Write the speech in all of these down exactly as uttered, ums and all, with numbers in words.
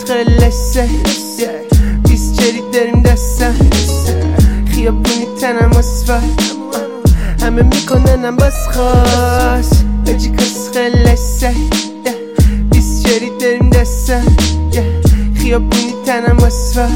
خلصه بیست جرید داریم دستم خیابونی تنم اصفر همه میکننم باز خواست بجی کس خلصه بیست جرید داریم دستم خیابونی تنم اصفر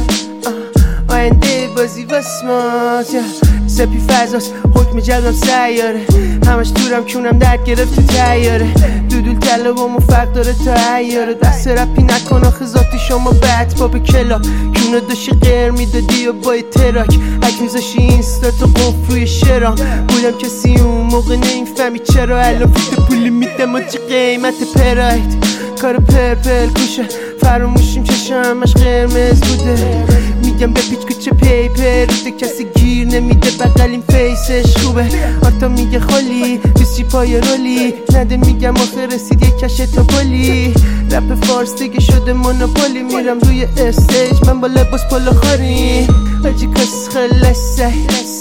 آینده بازی واسماست سپی فضاست حکم جدم سیاره همش دورم کونم درد گرفت تو تیاره دودول طلبامو فرق داره تا عیاره دست رپی نکن آخه ذاتی شما بد باب کلاب کونه داشتی غیر میدادی و با تراک حک میذاشی اینستا تو قف روی شرام بودم کسی اون موقع نمیفهمی چرا الان فیت پولی میدم و چه قیمت پراید کار پرپل کوشه فراموشیم چشمش قرمز بوده میگم به پیچ کوچه پیپر روده کسی گیر نمیده بقلیم فیسش خوبه آتا میگه خالی بیستی پای رولی نده میگم آخه رسید یک کشه تا پلی رپ فارس دیگه شده مونوپولی میرم روی استیج من با لباس پلو خاری آجی کس خلصه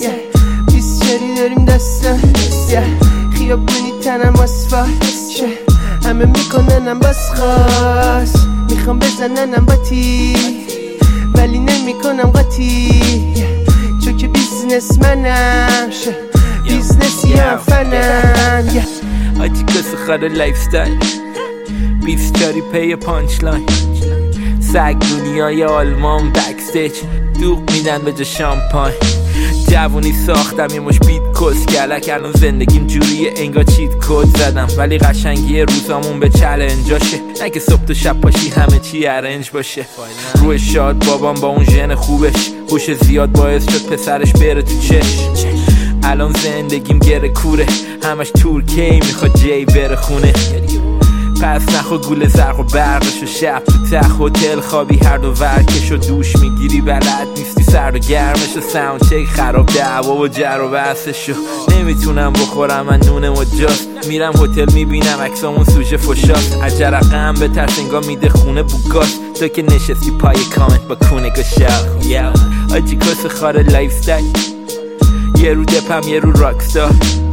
بیست جری داریم دستم خیابونی تنم اصفر همه میکننم باز خواست میخوام بزننم باتی ولی نمیکنم قاطی چون که بیزنس منم بیزنسی هم فنم آجی کس خاره لایف ستایل بیست چاری پی پانچ لاین سگ دنیای آلمان بکستیج دوغ میدن به جا شامپاین جوونی ساختم یه مش بیت کس گلک الان زندگیم جوریه انگار چیت کد زدم ولی قشنگی روزامون به چلنجاشه نه که صبح و شب پاشی همه چی ارنج باشه روی شاد بابام با اون ژن خوبش هوش زیاد باعث شد پسرش بره تو چش الان زندگیم گره کوره همش تورکی میخواد جی بره خونه پس نخو گول زرق و برقش و شب تو تخ هتل خوابی هر دو ورکش و دوش میگیری بلد نیستی سرد و گرمش و ساوند چک خراب دعوا و جر و بحثش و نمیتونم بخورم من نونم و جاست میرم هتل میبینم عکسامون سوژه فشاست عجرقم به ترس انگاه میده خونه بوگاست تو که نشستی پای کامنت با کونه گشاق یاو آجی کس خاره لایف ستایل یه رو دپم یه رو راکستار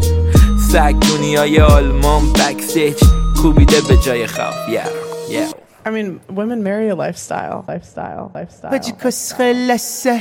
سگ دنیای آلمان بکستیج کوبیده به جای خواب yeah yeah I mean women marry a lifestyle lifestyle lifestyle بجی کس خلصه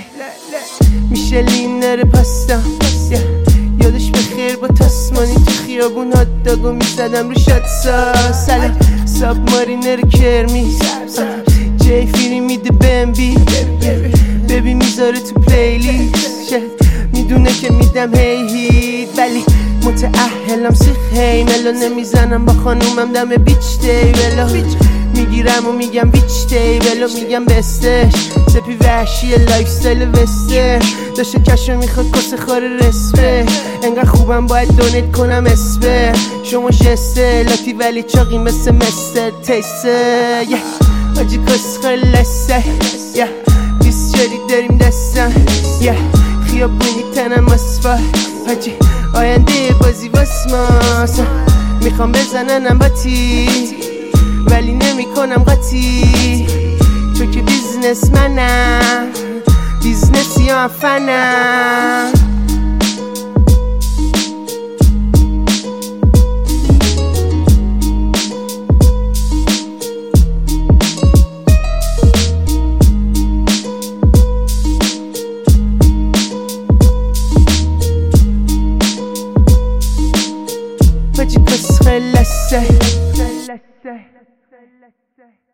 میشلین نره پستم یادش بخیر با تسمانی تو خیابون هات داگو میزدم رو شد ساس سلام ساب مارینر کرمیز جی فیری میده بمبی ببی میذاره تو پلیلیست میدونه که میدم هی هید ولی متأهلم سیخ هی ملو نمیزنم با خانومم دم بیچ دی ولو میگیرم و میگم بیچ دی ولو میگم بستش سپی وحشی لایف ستایل وسته داشته کشو میخواد کس خار رسپه انقدر خوبم باید دونیت کنم اسپه شما شسته لاتی ولی چاقی مثل مستر تیسته آجی کس خلصه بیست جرید داریم دستم خیابونی تنم اصفر حاجی آینده بازی واسماست میخوام بزننم باتی ولی نمیکنم قاطی چون که بیزنس منم بیزنسی هم فنم بجی کس خلصه